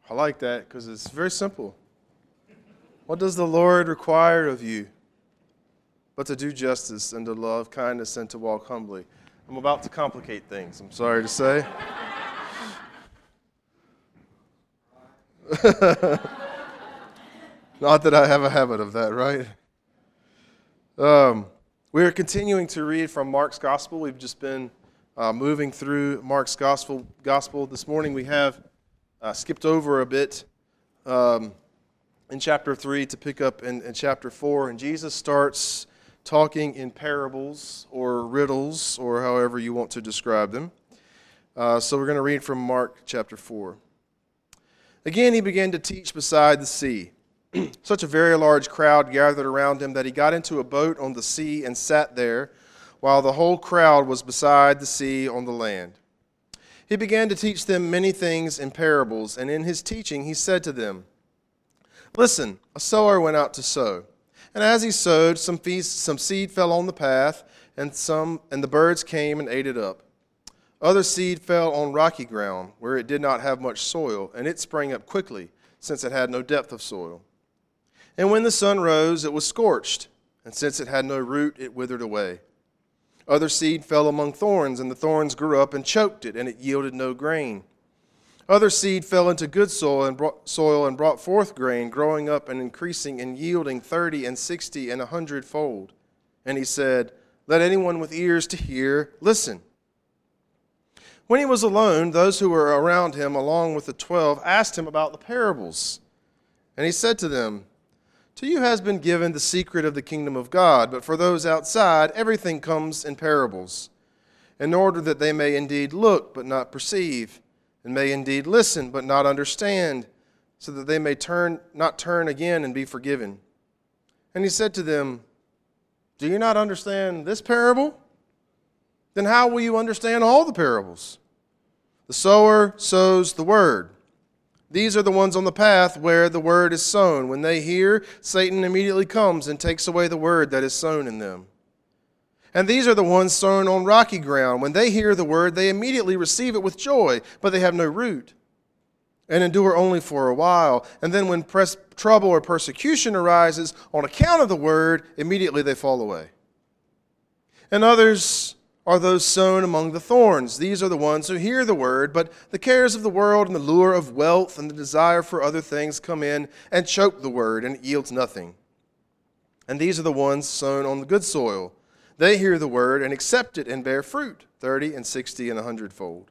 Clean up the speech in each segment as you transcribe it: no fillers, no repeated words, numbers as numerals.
I like that because it's very simple. What does the Lord require of you but to do justice and to love kindness and to walk humbly? I'm about to complicate things, I'm sorry to say. Not that I have a habit of that, right? We are continuing to read from Mark's Gospel. We've just been moving through Mark's Gospel. This morning we have skipped over a bit in chapter 3 to pick up in chapter 4. And Jesus starts talking in parables or riddles or however you want to describe them. So we're going to read from Mark chapter 4. Again, he began to teach beside the sea. Such a very large crowd gathered around him that he got into a boat on the sea and sat there, while the whole crowd was beside the sea on the land. He began to teach them many things in parables, and in his teaching he said to them, "Listen, a sower went out to sow. And as he sowed, some seed fell on the path, and the birds came and ate it up. Other seed fell on rocky ground, where it did not have much soil, and it sprang up quickly, since it had no depth of soil. And when the sun rose, it was scorched, and since it had no root, it withered away. Other seed fell among thorns, and the thorns grew up and choked it, and it yielded no grain. Other seed fell into good soil and brought forth grain, growing up and increasing and yielding 30 and 60 and 100-fold. And he said, 'Let anyone with ears to hear listen.' When he was alone, those who were around him, along with the 12, asked him about the parables. And he said to them, 'To you has been given the secret of the kingdom of God, but for those outside, everything comes in parables, in order that they may indeed look but not perceive, and may indeed listen but not understand, so that they may not turn again and be forgiven.' And he said to them, 'Do you not understand this parable? Then how will you understand all the parables? The sower sows the word. These are the ones on the path where the word is sown. When they hear, Satan immediately comes and takes away the word that is sown in them. And these are the ones sown on rocky ground. When they hear the word, they immediately receive it with joy, but they have no root, and endure only for a while. And then when trouble or persecution arises on account of the word, immediately they fall away. And others are those sown among the thorns. These are the ones who hear the word, but the cares of the world and the lure of wealth and the desire for other things come in and choke the word, and it yields nothing. And these are the ones sown on the good soil. They hear the word and accept it and bear fruit, 30 and 60 and 100-fold.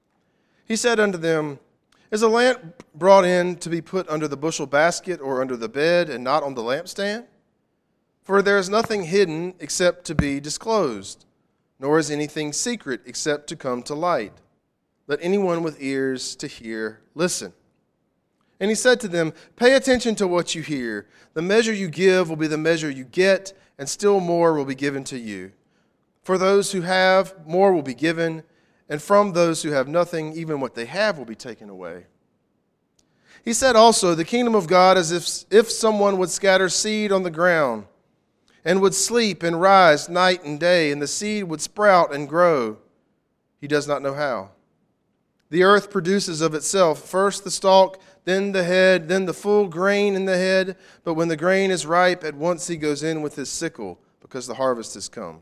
He said unto them, 'Is a lamp brought in to be put under the bushel basket or under the bed, and not on the lampstand? For there is nothing hidden except to be disclosed, nor is anything secret except to come to light. Let anyone with ears to hear listen.' And he said to them, 'Pay attention to what you hear. The measure you give will be the measure you get, and still more will be given to you. For those who have, more will be given, and from those who have nothing, even what they have will be taken away.' He said also, 'The kingdom of God is if someone would scatter seed on the ground, and would sleep and rise night and day, and the seed would sprout and grow. He does not know how. The earth produces of itself first the stalk, then the head, then the full grain in the head. But when the grain is ripe, at once he goes in with his sickle, because the harvest has come.'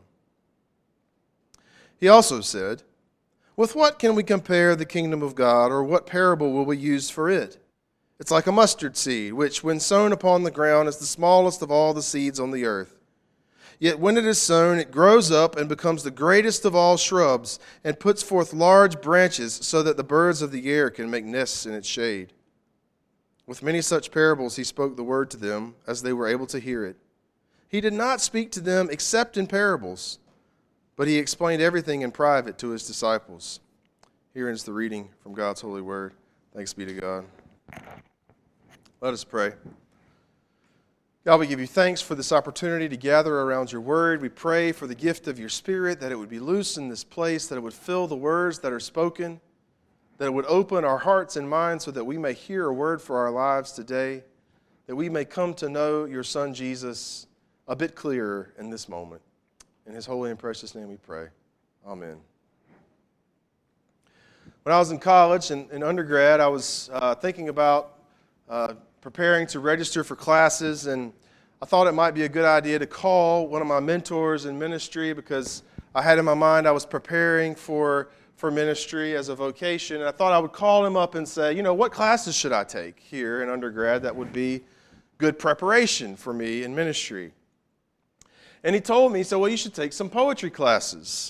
He also said, 'With what can we compare the kingdom of God, or what parable will we use for it? It's like a mustard seed, which when sown upon the ground is the smallest of all the seeds on the earth. Yet when it is sown, it grows up and becomes the greatest of all shrubs, and puts forth large branches, so that the birds of the air can make nests in its shade.' With many such parables he spoke the word to them, as they were able to hear it. He did not speak to them except in parables, but he explained everything in private to his disciples." Here ends the reading from God's holy word. Thanks be to God. Let us pray. God, we give you thanks for this opportunity to gather around your word. We pray for the gift of your Spirit, that it would be loose in this place, that it would fill the words that are spoken, that it would open our hearts and minds so that we may hear a word for our lives today, that we may come to know your Son Jesus a bit clearer in this moment. In his holy and precious name we pray. Amen. When I was in college and in undergrad, I was thinking about preparing to register for classes, and I thought it might be a good idea to call one of my mentors in ministry because I had in my mind I was preparing for ministry as a vocation, and I thought I would call him up and say, what classes should I take here in undergrad that would be good preparation for me in ministry? And he told me, well, you should take some poetry classes.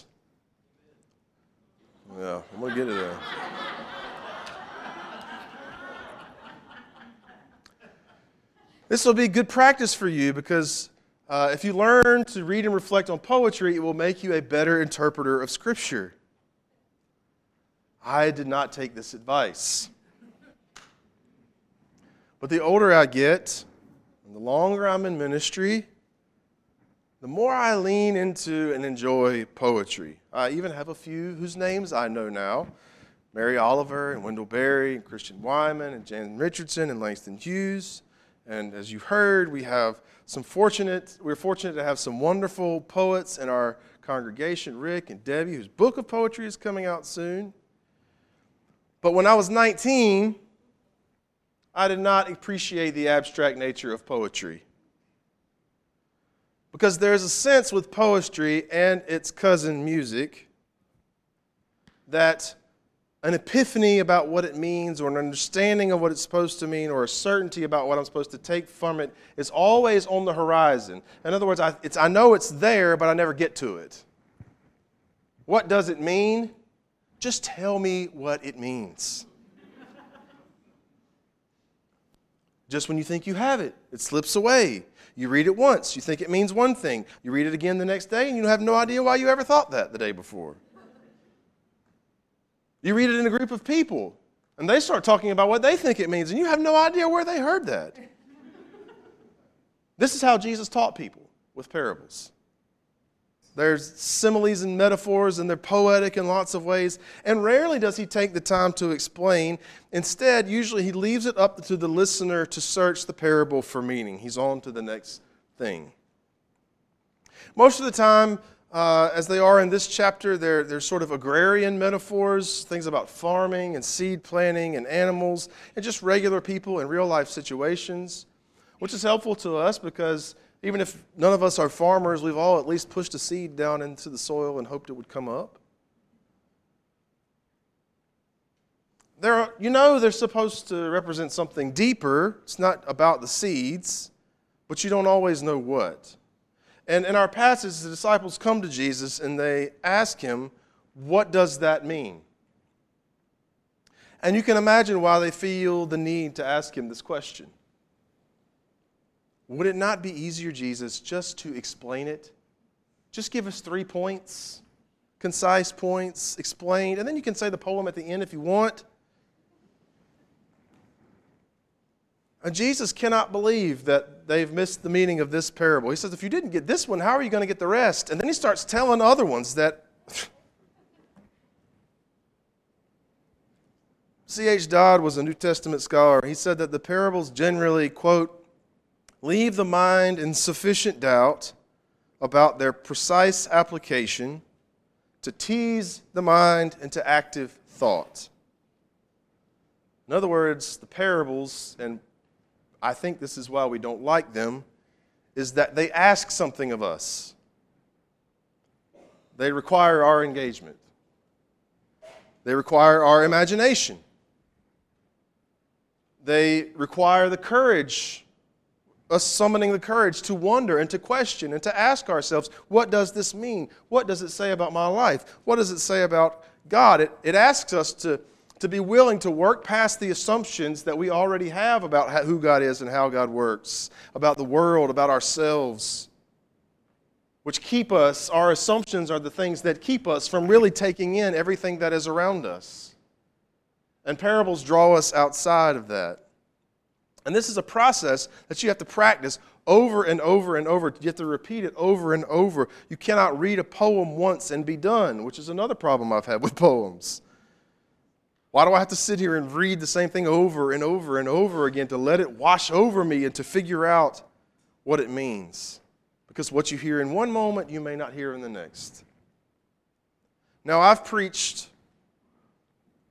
Yeah, I'm going to get to that. This will be good practice for you because if you learn to read and reflect on poetry, it will make you a better interpreter of Scripture. I did not take this advice. But the older I get, and the longer I'm in ministry, the more I lean into and enjoy poetry. I even have a few whose names I know now. Mary Oliver and Wendell Berry and Christian Wyman and Jan Richardson and Langston Hughes. And as you heard, we're fortunate to have some wonderful poets in our congregation, Rick and Debbie, whose book of poetry is coming out soon. But when I was 19, I did not appreciate the abstract nature of poetry. Because there's a sense with poetry and its cousin music that an epiphany about what it means or an understanding of what it's supposed to mean or a certainty about what I'm supposed to take from it is always on the horizon. In other words, I know it's there, but I never get to it. What does it mean? Just tell me what it means. Just when you think you have it, it slips away. You read it once, you think it means one thing. You read it again the next day, and you have no idea why you ever thought that the day before. You read it in a group of people, and they start talking about what they think it means, and you have no idea where they heard that. This is how Jesus taught people with parables. There's similes and metaphors, and they're poetic in lots of ways, and rarely does he take the time to explain. Instead, usually he leaves it up to the listener to search the parable for meaning. He's on to the next thing. Most of the time, as they are in this chapter, they're sort of agrarian metaphors, things about farming and seed planting and animals, and just regular people in real-life situations, which is helpful to us because even if none of us are farmers, we've all at least pushed a seed down into the soil and hoped it would come up. They're supposed to represent something deeper. It's not about the seeds, but you don't always know what. And in our passage, the disciples come to Jesus and they ask him, what does that mean? And you can imagine why they feel the need to ask him this question. Would it not be easier, Jesus, just to explain it? Just give us 3 points, concise points, explained, and then you can say the poem at the end if you want. And Jesus cannot believe that they've missed the meaning of this parable. He says, if you didn't get this one, how are you going to get the rest? And then he starts telling other ones that C.H. Dodd was a New Testament scholar. He said that the parables generally, quote, leave the mind in sufficient doubt about their precise application to tease the mind into active thought. In other words, the parables, and I think this is why we don't like them, is that they ask something of us. They require our engagement. They require our imagination. They require the courage, us summoning the courage to wonder and to question and to ask ourselves, what does this mean? What does it say about my life? What does it say about God? It asks us to be willing to work past the assumptions that we already have about who God is and how God works, about the world, about ourselves, which keep us, our assumptions are the things that keep us from really taking in everything that is around us. And parables draw us outside of that. And this is a process that you have to practice over and over and over. You have to repeat it over and over. You cannot read a poem once and be done, which is another problem I've had with poems. Why do I have to sit here and read the same thing over and over and over again to let it wash over me and to figure out what it means? Because what you hear in one moment, you may not hear in the next. Now, I've preached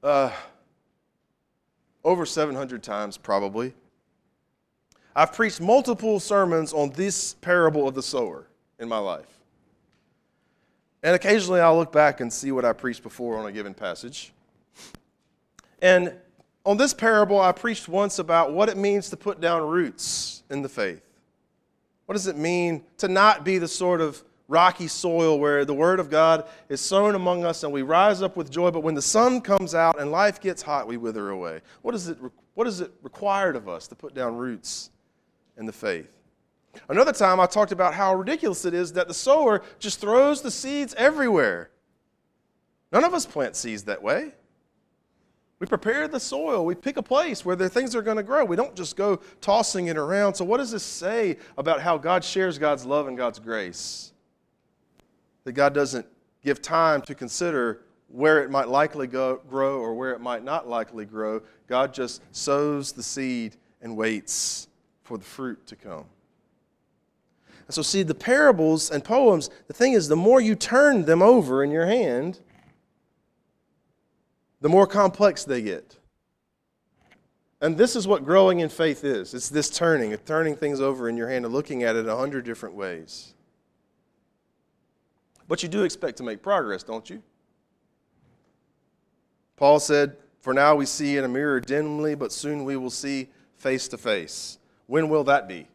over 700 times probably. I've preached multiple sermons on this parable of the sower in my life. And occasionally I'll look back and see what I preached before on a given passage. And on this parable, I preached once about what it means to put down roots in the faith. What does it mean to not be the sort of rocky soil where the Word of God is sown among us and we rise up with joy, but when the sun comes out and life gets hot, we wither away? What is it required of us to put down roots in the faith? Another time I talked about how ridiculous it is that the sower just throws the seeds everywhere. None of us plant seeds that way. We prepare the soil. We pick a place where the things are going to grow. We don't just go tossing it around. So what does this say about how God shares God's love and God's grace? That God doesn't give time to consider where it might likely grow or where it might not likely grow. God just sows the seed and waits for the fruit to come. And so see, the parables and poems, the thing is, the more you turn them over in your hand, the more complex they get. And this is what growing in faith is. It's this turning things over in your hand and looking at it 100 different ways. But you do expect to make progress, don't you? Paul said, "For now we see in a mirror dimly, but soon we will see face to face." When will that be?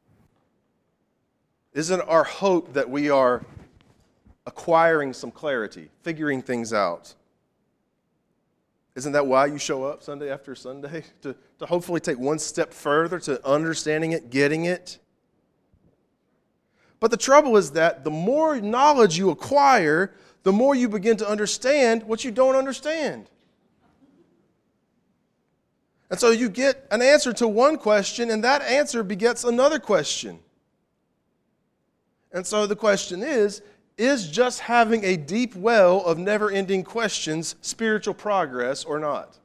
Isn't our hope that we are acquiring some clarity, figuring things out? Isn't that why you show up Sunday after Sunday? To hopefully take one step further to understanding it, getting it? But the trouble is that the more knowledge you acquire, the more you begin to understand what you don't understand. And so you get an answer to one question, and that answer begets another question. And so the question is just having a deep well of never-ending questions spiritual progress or not?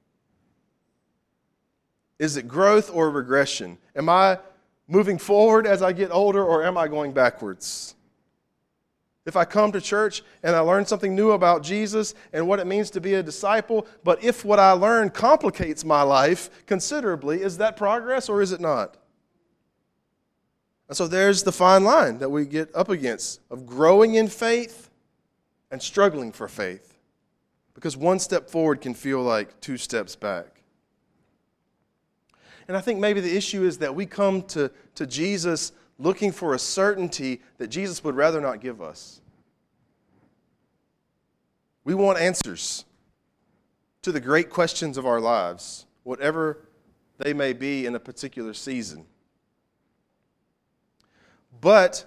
Is it growth or regression? Am I moving forward as I get older, or am I going backwards? If I come to church and I learn something new about Jesus and what it means to be a disciple, but if what I learn complicates my life considerably, is that progress or is it not? And so there's the fine line that we get up against of growing in faith and struggling for faith. Because one step forward can feel like two steps back. And I think maybe the issue is that we come to Jesus looking for a certainty that Jesus would rather not give us. We want answers to the great questions of our lives, whatever they may be in a particular season. But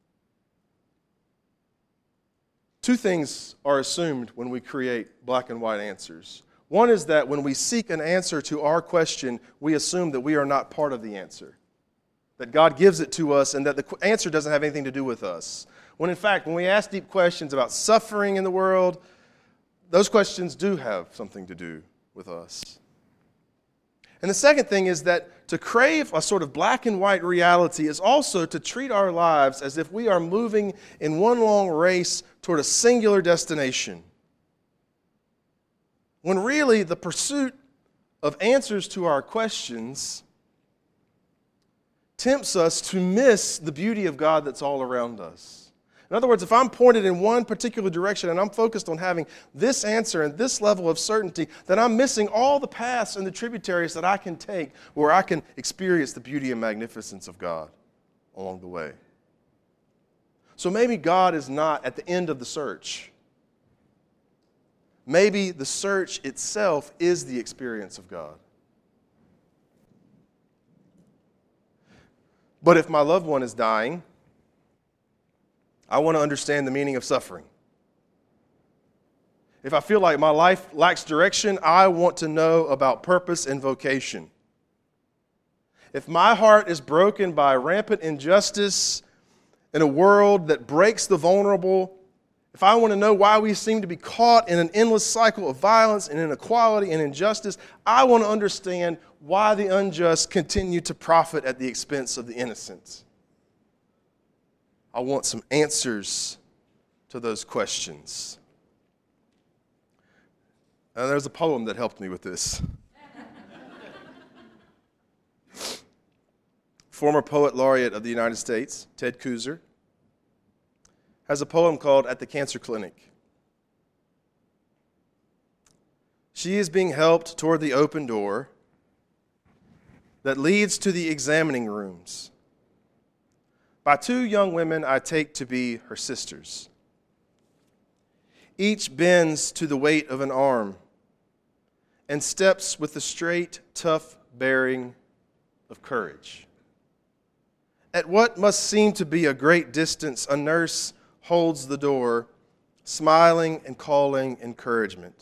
two things are assumed when we create black and white answers. One is that when we seek an answer to our question, we assume that we are not part of the answer, that God gives it to us and that the answer doesn't have anything to do with us. When in fact, when we ask deep questions about suffering in the world, those questions do have something to do with us. And the second thing is that to crave a sort of black and white reality is also to treat our lives as if we are moving in one long race toward a singular destination. When really the pursuit of answers to our questions tempts us to miss the beauty of God that's all around us. In other words, if I'm pointed in one particular direction and I'm focused on having this answer and this level of certainty, then I'm missing all the paths and the tributaries that I can take where I can experience the beauty and magnificence of God along the way. So maybe God is not at the end of the search. Maybe the search itself is the experience of God. But if my loved one is dying, I want to understand the meaning of suffering. If I feel like my life lacks direction, I want to know about purpose and vocation. If my heart is broken by rampant injustice in a world that breaks the vulnerable, if I want to know why we seem to be caught in an endless cycle of violence and inequality and injustice, I want to understand why the unjust continue to profit at the expense of the innocent. I want some answers to those questions. And there's a poem that helped me with this. Former Poet Laureate of the United States, Ted Kooser, has a poem called At the Cancer Clinic. She is being helped toward the open door that leads to the examining rooms by two young women I take to be her sisters. Each bends to the weight of an arm and steps with the straight, tough bearing of courage. At what must seem to be a great distance, a nurse holds the door, smiling and calling encouragement.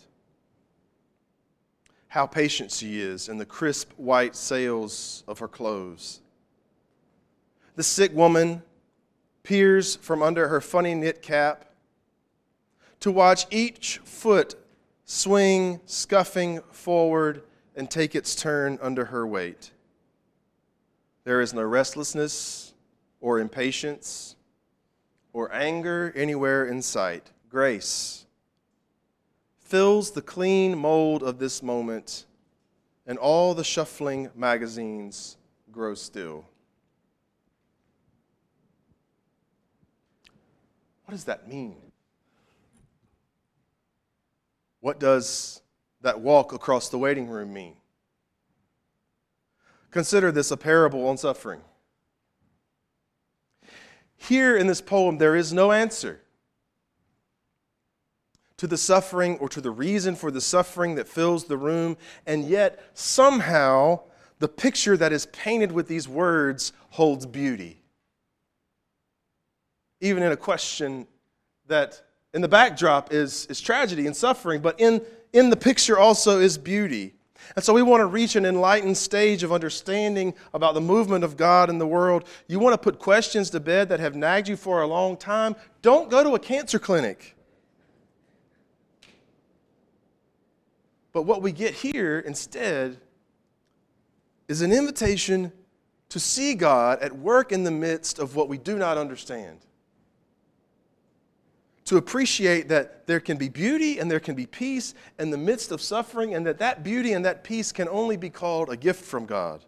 How patient she is in the crisp white sails of her clothes. The sick woman peers from under her funny knit cap to watch each foot swing, scuffing forward and take its turn under her weight. There is no restlessness or impatience or anger anywhere in sight. Grace fills the clean mold of this moment, and all the shuffling magazines grow still. What does that mean? What does that walk across the waiting room mean? Consider this a parable on suffering. Here in this poem, there is no answer to the suffering or to the reason for the suffering that fills the room, and yet somehow the picture that is painted with these words holds beauty. Even in a question that in the backdrop is tragedy and suffering, but in the picture also is beauty. And so we want to reach an enlightened stage of understanding about the movement of God in the world. You want to put questions to bed that have nagged you for a long time? Don't go to a cancer clinic. But what we get here instead is an invitation to see God at work in the midst of what we do not understand. To appreciate that there can be beauty and there can be peace in the midst of suffering, and that beauty and that peace can only be called a gift from God.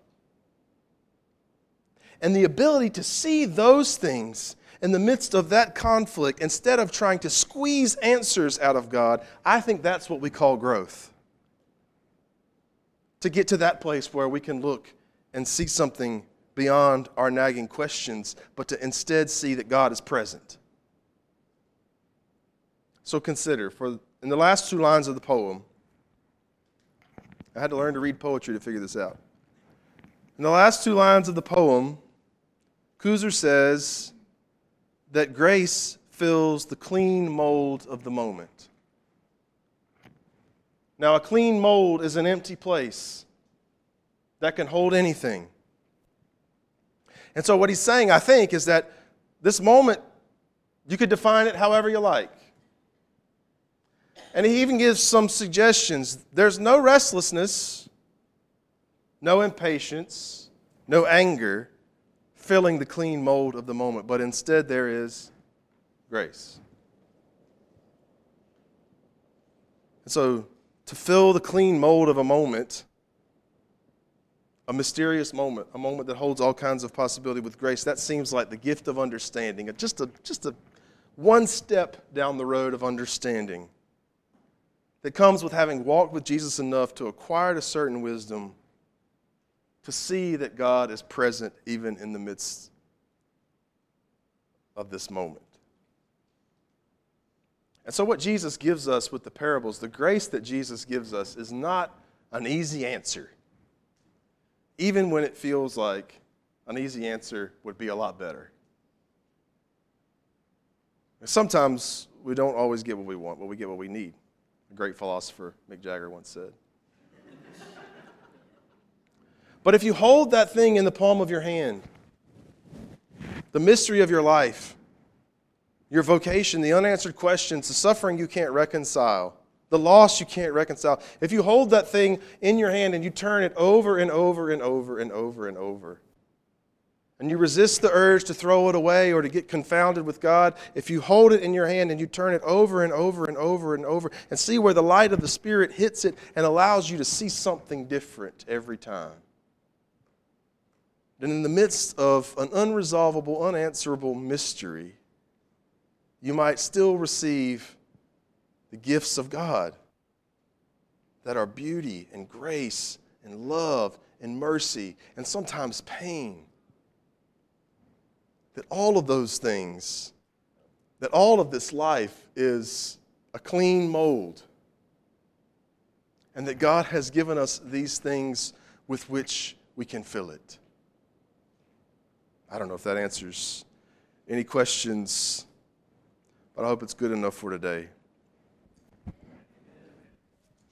And the ability to see those things in the midst of that conflict, instead of trying to squeeze answers out of God, I think that's what we call growth. To get to that place where we can look and see something beyond our nagging questions, but to instead see that God is present. So consider, in the last two lines of the poem, I had to learn to read poetry to figure this out. In the last two lines of the poem, Kooser says that grace fills the clean mold of the moment. Now, a clean mold is an empty place that can hold anything. And so what he's saying, I think, is that this moment, you could define it however you like. And he even gives some suggestions. There's no restlessness, no impatience, no anger filling the clean mold of the moment, but instead there is grace. And so, to fill the clean mold of a moment, a mysterious moment, a moment that holds all kinds of possibility with grace, that seems like the gift of understanding, just a one step down the road of understanding that comes with having walked with Jesus enough to acquire a certain wisdom to see that God is present even in the midst of this moment. And so what Jesus gives us with the parables, the grace that Jesus gives us, is not an easy answer, even when it feels like an easy answer would be a lot better. Sometimes we don't always get what we want, but we get what we need. A great philosopher, Mick Jagger, once said. But if you hold that thing in the palm of your hand, the mystery of your life, your vocation, the unanswered questions, the suffering you can't reconcile, the loss you can't reconcile, if you hold that thing in your hand and you turn it over and over and over and over and over, and you resist the urge to throw it away or to get confounded with God, if you hold it in your hand and you turn it over and over and over and over and see where the light of the Spirit hits it and allows you to see something different every time, then in the midst of an unresolvable, unanswerable mystery, you might still receive the gifts of God that are beauty and grace and love and mercy and sometimes pain. That all of those things, that all of this life is a clean mold, and that God has given us these things with which we can fill it. I don't know if that answers any questions, but I hope it's good enough for today.